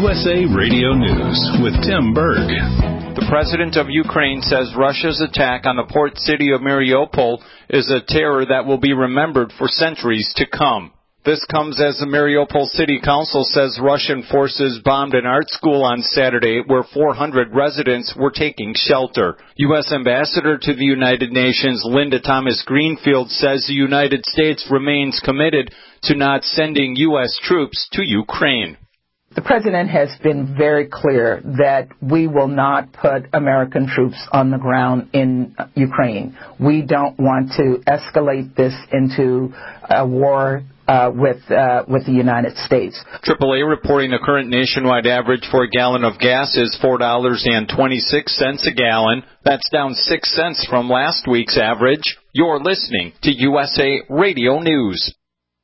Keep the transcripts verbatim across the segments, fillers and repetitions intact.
U S A Radio News with Tim Berg. The president of Ukraine says Russia's attack on the port city of Mariupol is a terror that will be remembered for centuries to come. This comes as the Mariupol City Council says Russian forces bombed an art school on Saturday where four hundred residents were taking shelter. U S Ambassador to the United Nations Linda Thomas-Greenfield says the United States remains committed to not sending U S troops to Ukraine. The president has been very clear that we will not put American troops on the ground in Ukraine. We don't want to escalate this into a war uh, with uh, with the United States. triple A reporting the current nationwide average for a gallon of gas is four dollars and twenty-six cents a gallon. That's down six cents from last week's average. You're listening to U S A Radio News.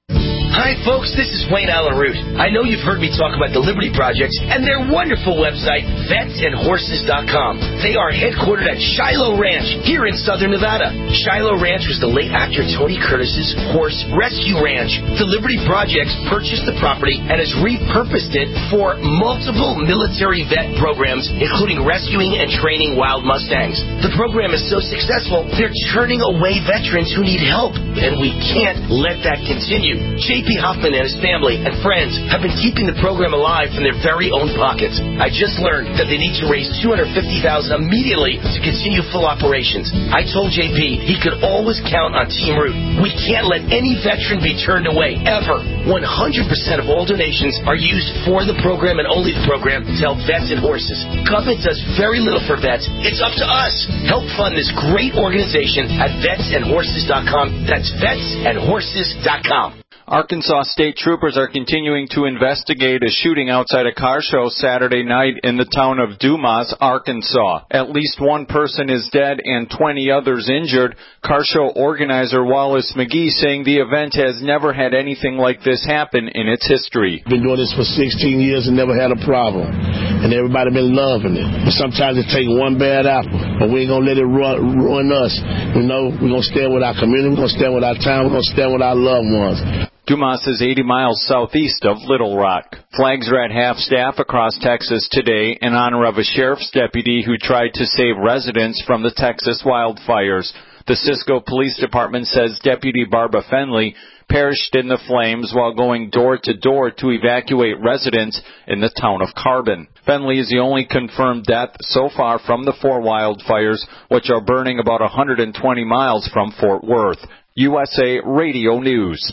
Hi, folks. This is Wayne Allen Root. I know you've heard me talk about the Liberty Projects and their wonderful website, vets and horses dot com. They are headquartered at Shiloh Ranch here in southern Nevada. Shiloh Ranch was the late actor Tony Curtis's horse rescue ranch. The Liberty Projects purchased the property and has repurposed it for multiple military vet programs, including rescuing and training wild Mustangs. The program is so successful, they're turning away veterans who need help, and we can't let that continue. J P Hoffman and his family and friends have been keeping the program alive from their very own pockets. I just learned that they need to raise two hundred fifty thousand dollars immediately to continue full operations. I told J P he could always count on Team Root. We can't let any veteran be turned away, ever. one hundred percent of all donations are used for the program and only the program to help vets and horses. Government does very little for vets. It's up to us. Help fund this great organization at vets and horses dot com. That's vets and horses dot com. Arkansas state troopers are continuing to investigate a shooting outside a car show Saturday night in the town of Dumas, Arkansas. At least one person is dead and twenty others injured. Car show organizer Wallace McGee saying the event has never had anything like this happen in its history. Been doing this for sixteen years and never had a problem. And everybody been loving it. Sometimes it takes one bad apple, but we ain't going to let it ruin, ruin us. You know, we're going to stand with our community, we're going to stand with our town, we're going to stand with our loved ones. Dumas is eighty miles southeast of Little Rock. Flags are at half-staff across Texas today in honor of a sheriff's deputy who tried to save residents from the Texas wildfires. The Cisco Police Department says Deputy Barbara Fenley perished in the flames while going door-to-door to evacuate residents in the town of Carbon. Fenley is the only confirmed death so far from the four wildfires, which are burning about one hundred twenty miles from Fort Worth. U S A Radio News.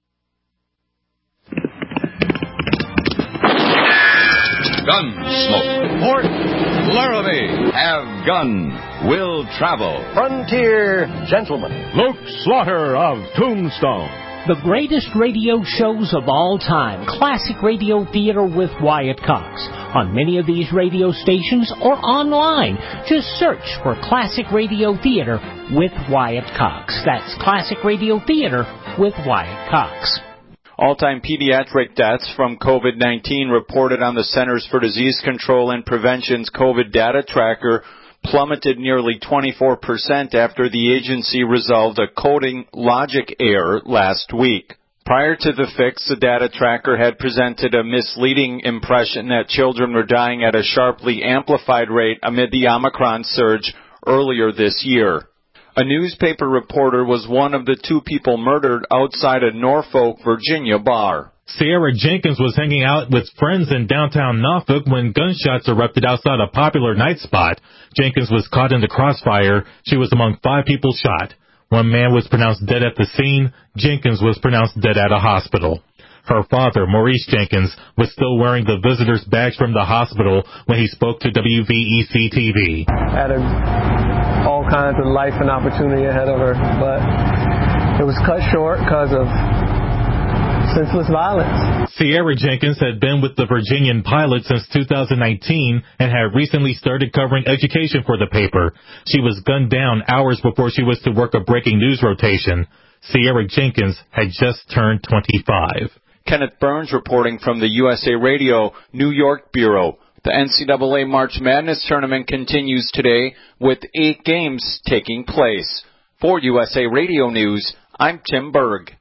Gunsmoke. Port Laramie. Have gun. Will travel. Frontier Gentleman. Luke Slaughter of Tombstone. The greatest radio shows of all time. Classic Radio Theater with Wyatt Cox. On many of these radio stations or online. Just search for Classic Radio Theater with Wyatt Cox. That's Classic Radio Theater with Wyatt Cox. All-time pediatric deaths from COVID nineteen reported on the Centers for Disease Control and Prevention's COVID data tracker plummeted nearly twenty-four percent after the agency resolved a coding logic error last week. Prior to the fix, the data tracker had presented a misleading impression that children were dying at a sharply amplified rate amid the Omicron surge earlier this year. A newspaper reporter was one of the two people murdered outside a Norfolk, Virginia bar. Sierra Jenkins was hanging out with friends in downtown Norfolk when gunshots erupted outside a popular night spot. Jenkins was caught in the crossfire. She was among five people shot. One man was pronounced dead at the scene. Jenkins was pronounced dead at a hospital. Her father, Maurice Jenkins, was still wearing the visitor's badge from the hospital when he spoke to W V E C T V. Had a, all kinds of life and opportunity ahead of her, but it was cut short because of senseless violence. Sierra Jenkins had been with the Virginian Pilot since two thousand nineteen and had recently started covering education for the paper. She was gunned down hours before she was to work a breaking news rotation. Sierra Jenkins had just turned twenty-five. Kenneth Burns reporting from the U S A Radio New York Bureau. The N C double A March Madness tournament continues today with eight games taking place. For U S A Radio News, I'm Tim Berg.